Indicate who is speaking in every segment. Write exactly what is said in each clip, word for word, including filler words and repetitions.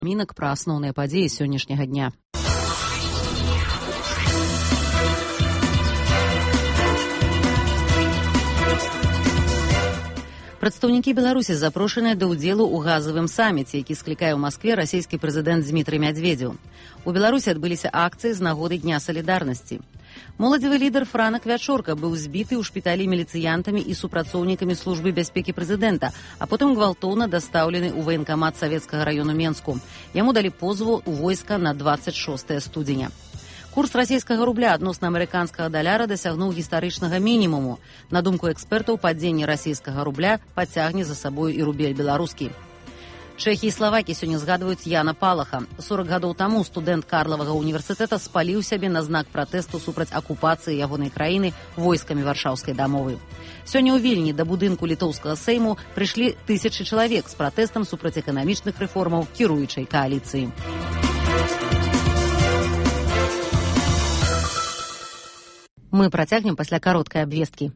Speaker 1: Мінак пра асноўныя падзеі сённяшняга дня. Прадстаўнікі Беларусі запрошаныя да ўдзелу ў газавым саміце, які склікае ў Маскве расійскі прэзідэнт Дмітрый Мядзведзеў. У Беларусі адбыліся акцыі з нагоды Дня салідарнасці. Моладзевы лідар Франак Вячорка быў збіты ў шпіталі міліцыянтамі і супрацоўнікамі службы бяспекі прэзідэнта, а потым гвалтоўна дастаўлены ў ваенкамат савецкага раёну Менску. Яму далі позву ў войска на дваццаць шостае студзеня. Курс расійскага рубля адносна амерыканскага даляра дасягнуў гістарычнага мінімуму. На думку экспертаў, падзенне расійскага рубля пацягне за сабою і рубель беларускі. Чэхі і Славакі сёння згадваюць Яна Палаха. сорак гадоў таму студэнт Карлавага універсітэта спаліў сябе на знак пратэсту супраць акупацыі ягонай краіны войскамі варшаўскай дамовы. Сёння ў Вільні да будынку літоўскага сейму прыйшлі тысячы чалавек з пратэстам супраць эканамічных рэформаў кіруючай кааліцыі. Мы працягнем пасля кароткай абвесткі.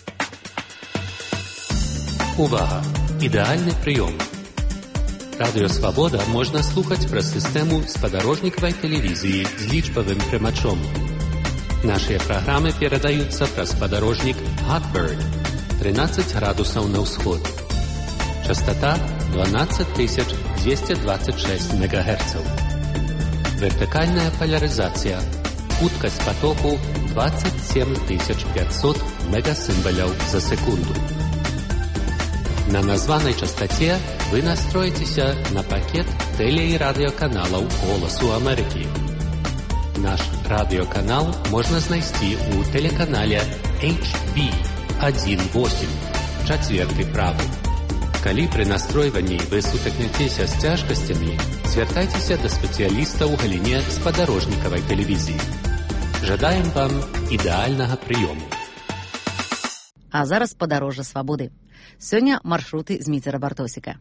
Speaker 2: Увага! Ідэальны прыём. Радыё Свабода можна слухаць праз сістэму спадарожнікавай тэлевізіі з лічбавым прымачом. Нашыя праграмы перадаюцца праз спадарожнік Hotbird трынаццаць градусаў на ўсход. Частата дванаццаць тысяч дзвесце дваццаць шэсць мегагерцаў. Вертыкальная палярызацыя. Хуткасць патоку двадцать семь тысяч пятьсот мегасімбаляў за секунду. На названай частоце вы настроіцеся на пакет тэле- і радыёканалаў «Голасу Амерыкі». Наш радыёканал можна знайсці ў тэлеканале эйч би один восемь, чацверты правы. Калі пры настройванні вы сутыкняцеся з цяжкасцямі, звяртайцеся да спецыяліста ў галіне спадарожнікавай тэлевізіі. Жадаем вам ідэальнага прыёму.
Speaker 1: А зараз падарожжа свабоды. Сёння маршруты з Міцера Бартосіка.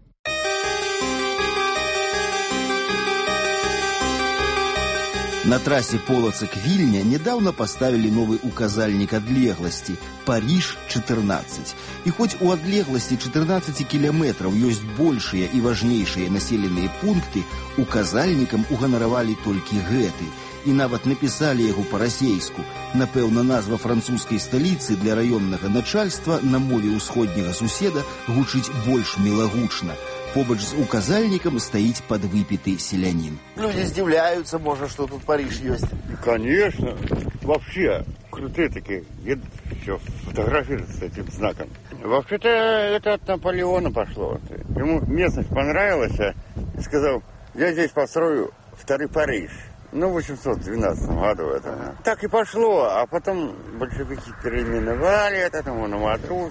Speaker 3: На трасе Полацак-Вільня недавно поставили новый указальник адлегласці Париж чатырнаццаць. И хоть у адлегласці чатырнаццаць километров есть большие и важнейшие населенные пункты, указальникам уганаравалі толькі гэты. И нават написали его по-расейску. Напэўна, назва французской столицы для районного начальства на мове усходняга суседа гучыць больш мілагучна. Побач з указальником стоит подвыпитый селянин.
Speaker 4: Люди удивляются, может, что тут Париж есть.
Speaker 5: Конечно. Вообще, крутые такие. Я все фотографируют с этим знаком. Вообще-то это от Наполеона пошло. Ему местность понравилась, и сказал, я здесь построю второй Париж. Ну, в восемьсот двенадцатом году это. Так и пошло, а потом большевики переименовали это, там, Новотрус.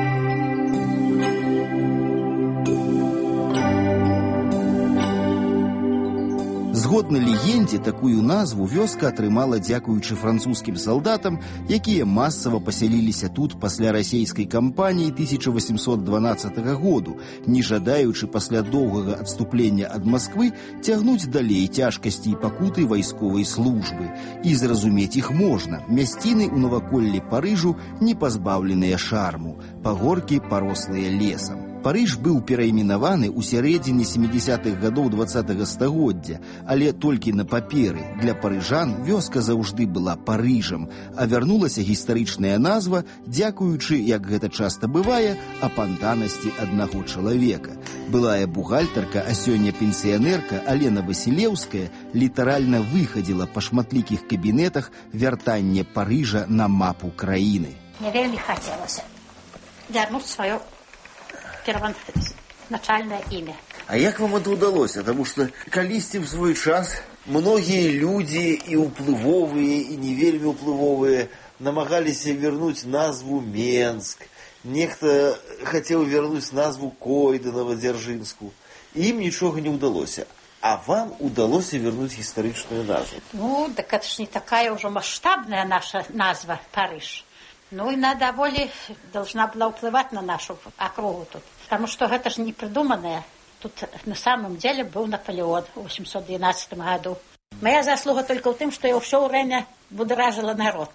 Speaker 3: Згодна легендзе, такую назву вёска атрымала дзякуючы французскім салдатам, якія масава пасяліліся тут пасля расійскай кампаніі тысяча восемьсот дванаццатага году, не жадаючы пасля доўгага адступлення ад Масквы цягнуць далей цяжкасці і пакуты вайсковай службы. І зразумець іх можна. Мясціны ў наваколлі Парыжу не пазбаўленыя шарму, пагоркі парослыя лесам. Париж быў перайменаваны ў сярэдзіне сямідзесятых гадоў дваццатага стагоддзя, але толькі на паперы. Для парыжан вёска заўжды была Парыжам, а вярнулася гістарычная назва, дзякуючы, як гэта часта бывае, апантанасці аднаго чалавека. Былая бухгалтарка, а сёння пенсіянерка Алена Васілеўская літаральна выхадзіла па шматлікіх кабінетах вяртанне Парыжа на мапу краіны.
Speaker 6: Мне вельмі хацелася вярнуць сваё первоначальное имя.
Speaker 4: А як вам это удалось? Потому что калісьці в свой час многие люди и уплывовые, и не вельмі уплывовые намагаліся вернуть назву Менск. Нехто хотел вернуть назву Койданова-Дзяржынску. Им ничего не удалось. А вам удалось вернуть историческую назву.
Speaker 6: Ну, так это ж не такая уже масштабная наша назва Париж. Ну, и она довольно должна была уплывать на нашу округу тут. Потому что это же не придуманное. Тут на самом деле был Наполеон в восемьсот двенадцатом году. Моя заслуга только в том, что я все время будоражила народ.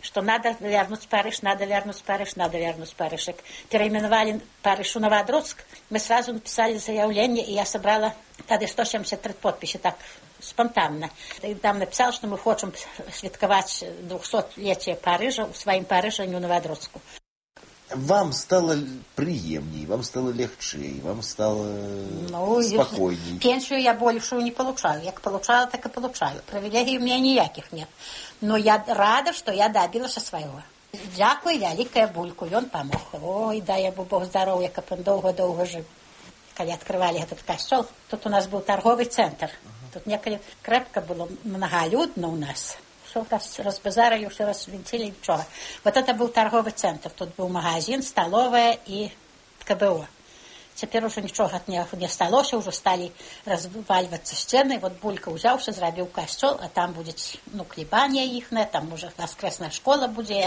Speaker 6: что надо вернуть Париж, надо вернуть Париж, надо вернуть Париж. Переименовали Париж в Новодроцк. Мы сразу написали заявление, и я собрала тогда сто семьдесят три подписи, так, спонтанно. И там написал, что мы хотим святкувати двухсотлетие Парижа у своим Париже, а не у Новодроцку.
Speaker 4: Вам стало приемней, вам стало легче, вам стало ну, спокойней.
Speaker 6: Пенсию я большую не получаю. Я получала, так и получаю. Привилегий у меня никаких нет. Но я рада, что я добилась своего. Дякую великое Бульку, он помог. Ой, дай ему Бог здоровья, как он долго-долго жил. Когда открывали этот костел, тут у нас был торговый центр. Тут некогда крепко было многолюдно у нас. Все раз разбазарили, все развинтили, ничего. Вот это был торговый центр. Тут был магазин, столовая и КБО. Теперь уже ничего от не, не сталося, уже стали разваливаться стены. Вот Булька взялся, зробил костел, а там будет, ну, хлебание ихне, там уже воскресная школа будет.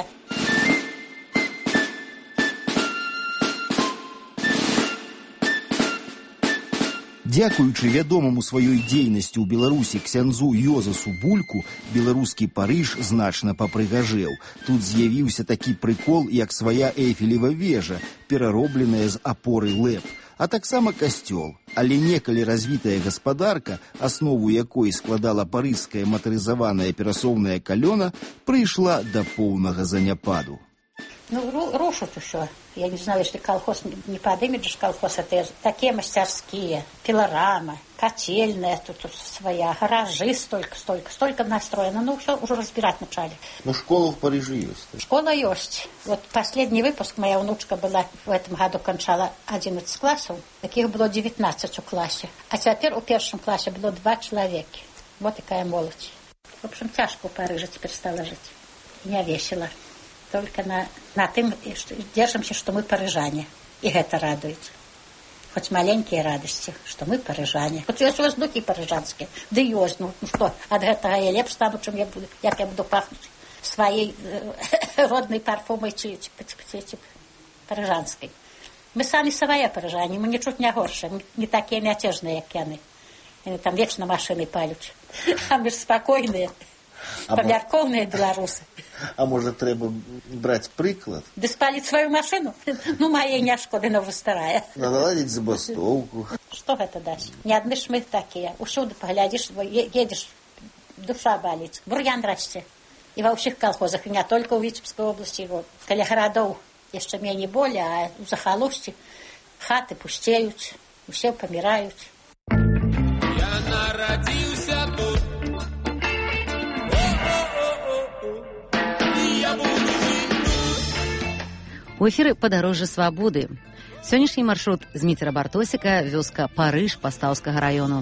Speaker 3: Дзякуючы вядомаму сваёй дзейнасці ў Беларусі ксяндзу Йозасу Бульку, беларускі Парыж значна папрыгажэў. Тут з'явіўся такі прыкол, як свая Эйфелева вежа, пераробленая з апоры лэп, а таксама касцёл. Але некалі развітая гаспадарка, аснову якой складала парыжская матарызаваная перасоўная калёна, прыйшла да поўнага заняпаду.
Speaker 6: Ну, рушат еще. Я не знаю, если колхоз не подымет же колхоз, это такие мастерские, пилорама, котельная тут своя, гаражи столько, столько, столько настроено. Ну, все уже разбирать начали.
Speaker 4: Ну, школа в Париже есть.
Speaker 6: Школа есть. Вот последний выпуск, моя внучка была в этом году, кончала одиннадцать классов, таких было девятнадцать у классе. А теперь у первом классе было два человека. Вот такая молодь. В общем, тяжко в Париже теперь стало жить. Не весело. Только на, на тым держимся, что мы парижане. И это радует. Хоть маленькие радости, что мы парижане. Хоть есть воздухи парижанские. Да и есть, ну, ну что, от этого я лепше стану, чем я буду, как я буду пахнуть своей э, родной парфумой чи, чи, чи, чи, парижанской. Мы сами свои парижане, мы ничуть не горше, мы не такие мятежные, как они. Они там вечно машины палят. А мы же спокойные. Помяркованные белорусы.
Speaker 4: А может, треба брать приклад?
Speaker 6: Да спалить свою машину? Ну, моей не шкода, но старая.
Speaker 4: Надо ладить забастовку.
Speaker 6: Что это даст? Не одни ж мы такие. Усюду поглядишь, едешь, душа болит. Бурьян расте. И во всех колхозах, и не только в Витебской области. Вот. Коли городов еще менее боли, а в захолустье хаты пустеют, все помирают.
Speaker 7: Я народился тут.
Speaker 1: У эфіры падарожжа свабоды. Сённяшні маршрут з Міцера Бартосіка, вёска Парыж Пастаўскага раёну.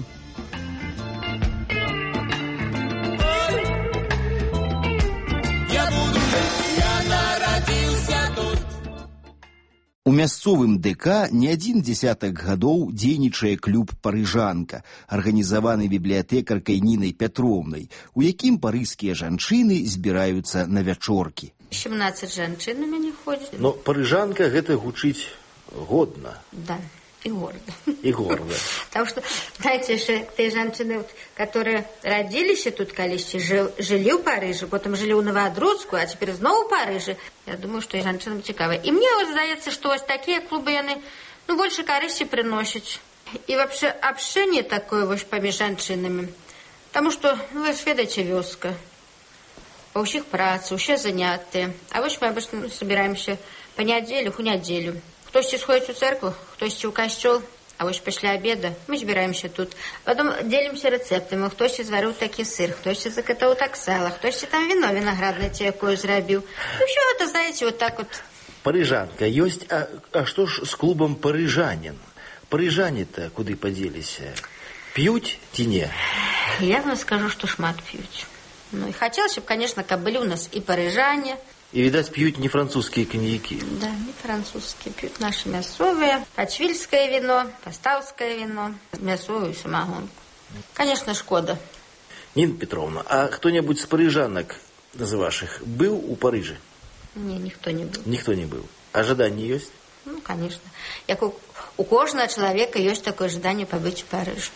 Speaker 3: У мясцовым ДК не адзін дзясятак гадоў дзейнічае клуб «Парыжанка», арганізаваны бібліятэкаркай Нінай Пятроўнай, у якім парыжскія жанчыны збіраюцца на вячоркі.
Speaker 8: семнадцать женщин у меня ходит.
Speaker 4: Но парыжанка гэта гучыць годна.
Speaker 8: Да, и гордо.
Speaker 4: И гордо.
Speaker 8: Потому что, знаете, те женщины, которые родились тут, колись, жили в Париже, потом жили у Новодроцку, а теперь снова в Париже. Я думаю, что и женщинам цікаво. И мне вот здається, что вот такие клубы, они, ну, больше користи приносят. И вообще общение такое вот поміж женщинами. Потому что, ну, вы же ведаете, вёска. У всех працы, у всех занятия. А вот мы обычно собираемся по неделю, у неделю. Кто-то сходит в церковь, кто-то в костел, а вот после обеда мы собираемся тут. Потом делимся рецептами. Кто-то сварил такой сыр, кто-то закатал так сало, кто-то там вино виноградное такое зробил. Ну, все это, знаете, вот так вот.
Speaker 4: Парыжанка есть, а, а что ж с клубом «Парыжанин»? Парыжане-то куды поделись? Пьют ці не?
Speaker 8: Я вам скажу, что шмат пьют. Ну, и хотелось, чтобы, конечно, как были у нас и парижане.
Speaker 4: И, видать, пьют не французские коньяки.
Speaker 8: Да, не французские. Пьют наши мясовые. Пачвильское вино, пастаўское вино, мясовую самогонку. Конечно, шкода.
Speaker 4: Нина Петровна, а кто-нибудь с парижанок из ваших был у Парижа?
Speaker 8: Не, никто не был.
Speaker 4: Никто не был. А ожидание есть?
Speaker 8: Ну, конечно. Як у, у каждого человека есть такое ожидание побыть в Париже.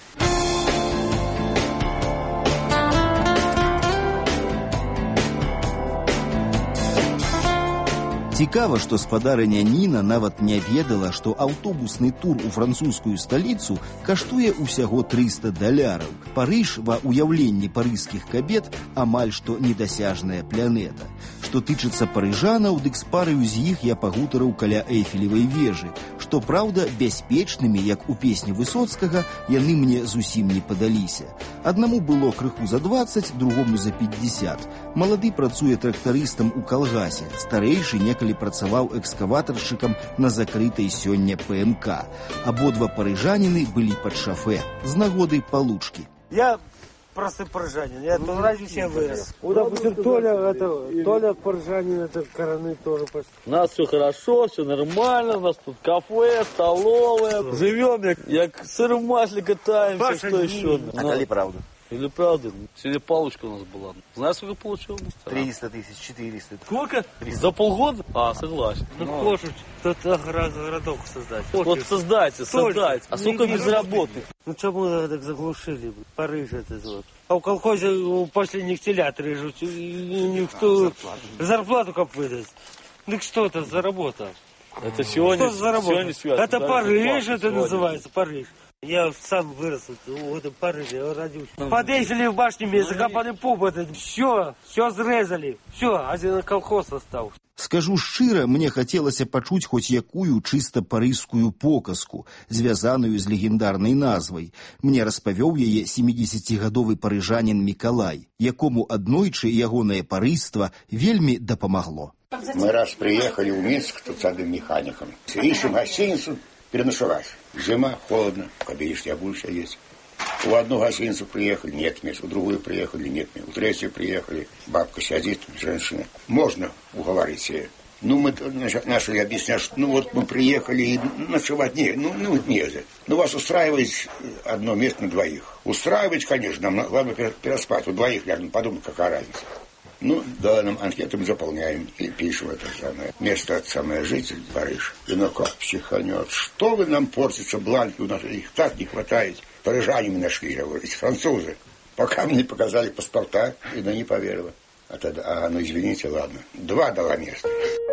Speaker 3: Цікава, што спадарыня Ніна нават не ведала, што аўтобусны тур у французскую сталіцу каштуе ўсяго трыста даляраў. Парыж ва ўяўленні парыжскіх кабет амаль што недасяжная планета. Што тычыцца парыжанаў, дык з параю з іх я пагутарыў каля Эйфелевай вежы. Што праўда, бяспечнымі, як у песні Высоцкага, яны мне зусім не падаліся. Аднаму было крыху за дваццаць, другому за пятьдесят. Малады працуе трактарыстам у калгасе, старэйшы некалі працаваў экскаватаршчыкам на закрытай сёння ПМК. Абодва парыжаніны былі пад шафе з нагоды Палучкі.
Speaker 9: Я просто парыжанин, я ну, родился, я вырос. Вот, допустим, Толя, это, Толя парыжанин, это Короны тоже почти.
Speaker 10: У нас все хорошо, все нормально, у нас тут кафе, столовая, да. Живем, як, як сыр в масле катаемся, Паша, что еще.
Speaker 4: А коли правда?
Speaker 10: Или правда? Сегодня Палочка у нас была. Знаешь, сколько получил?
Speaker 4: триста тысяч, четыреста.
Speaker 10: Сколько? триста. За полгода? А, согласен.
Speaker 9: Ну, ну. Хочешь, кто-то городок создать.
Speaker 10: Вот создайте, создайте. А сколько без работы?
Speaker 9: Ну, чему так заглушили? Париж это вот. А у колхозе последних телят режут. И никто зарплату как выдаст. Ну, что это за работа?
Speaker 10: Это сегодня,
Speaker 9: что за работа?
Speaker 10: Сегодня связано.
Speaker 9: Это да, Париж, это сегодня называется, Париж. Я сам вырос в этом Париже, я родился. Подъехали в башне, мне закопали пуп этот. Все, все срезали. Все, один колхоз остался.
Speaker 3: Скажу шчыра, мне хацелася пачуць хоць якую чыста парыжскую показку, звязаную з легендарнай назвай. Мне распавёў яе семидесятигадовы парыжанін Мікалай, якому аднойчы ягонае парыжства вельмі дапамагло.
Speaker 11: Мы раз приехали в Минск тут с одним механиком. Ищем гостиницу переночевать. Зима, холодно, кабинешь, я буду есть. У одну гостиницу приехали, нет мест. У другую приехали, нет мест. У третью приехали, бабка сидит, женщина. Можно уговорить ее. Ну, мы начали объяснять, что ну вот мы приехали и ночевать не, ну, ну нельзя. Ну, вас устраивает одно место на двоих. Устраивать, конечно, нам главное переспать. У двоих, я подумал, какая разница. Ну, да, нам анкету мы заполняем и пишем это самое. Место от самое житель, Париж. И ну как психанет. Что вы нам портите бланки? У нас их так не хватает. Парижане мы нашли, я говорю, французы. Пока мне показали паспорта, и она не поверила. А тогда, а, ну извините, ладно. Два дала места.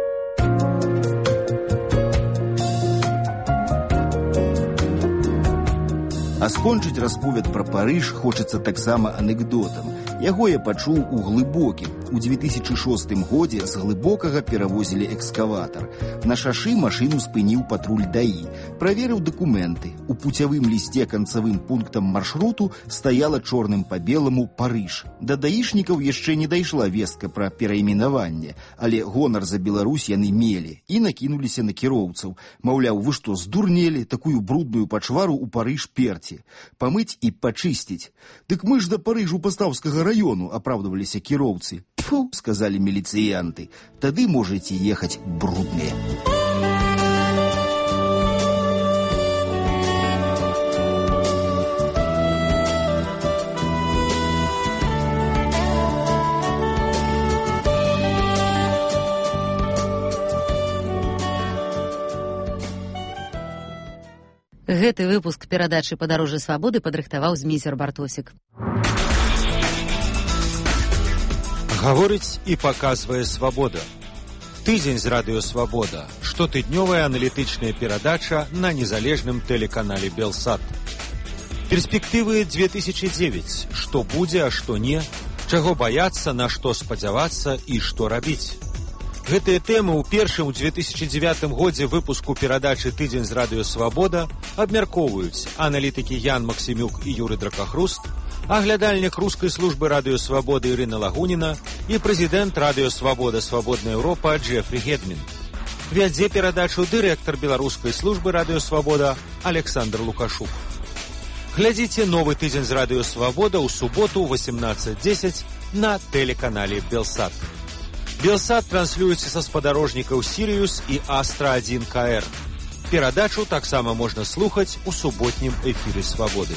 Speaker 3: А скончыць расповед пра Парыж хочацца таксама анекдотам. Яго я пачуў у глыбокім. У две тысячи шостым годзе з глыбокага перавозілі экскаватар. На шашы машыну спыніў патруль ДАІ. Праверыў дакументы. У пуцявым лісце канцавым пунктам маршруту стаяла чорным па беламу Парыж. Да даішнікаў яшчэ не дайшла вестка пра перайменаванне, але гонар за Беларусь яны мелі і накінуліся на кіроўцаў. Маўляў, вы што, здурнелі такую брудную пачвару ў Парыж перці? Памыць і пачысціць. Дык мы ж да Парыжу Пастаўскага району, апраўдваліся кіроўцы. Фу, сказали милициянты, тады можете ехать брудные.
Speaker 1: Гэты выпуск перадачы «Падарожжа свабоды» падрыхтаваў Змейсер Бартосік.
Speaker 12: Гаворыць і паказвае свабода. Тыдзень з радыё «Свабода». Штотыднёвая аналітычная перадача на незалежным тэлеканале «Белсат». Перспектывы две тысячи девять. Што будзе, а што не, чаго баяцца, на што спадзявацца і што рабіць. Гэтыя тэмы ў першым у две тысячи девятым годзе выпуску перадачы «Тыдзень з радыё «Свабода» абмяркоўваюць аналітыкі Ян Максімюк і Юры Дракахруст, аглядальнік рускай службы радыё «Свабода» Ірына Лагуніна і прэзідэнт радыё «Свабода. Свабодная Еўропа» Джефрі Гедмін. Вядзе перадачу дырэктар беларускай службы радыё «Свабода» Александр Лукашук. Глядзіце новы «Тыдзень з радыё «Свабода» ў суботу ў восемнадцать десять на тэлеканале «Белсат». «Белсат» транслюецца са спадарожнікаў «Сіриус» і «Астра один ка эр». Перадачу таксама можна слухаць у суботнім эфіры «Свабоды».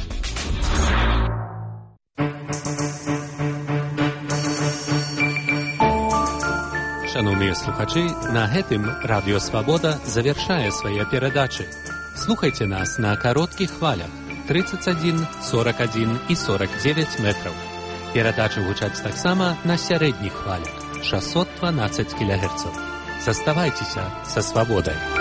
Speaker 2: Шановныя слухачы, на гэтым радыё «Свабода» завяршае свае перадачы. Слухайце нас на кароткіх хвалях тридцать один, сорок один і сорок девять метраў. Перадачы гучаць таксама на сярэдніх хвалях шестьсот двенадцать кілогерцаў. Заставайтеся со свободой.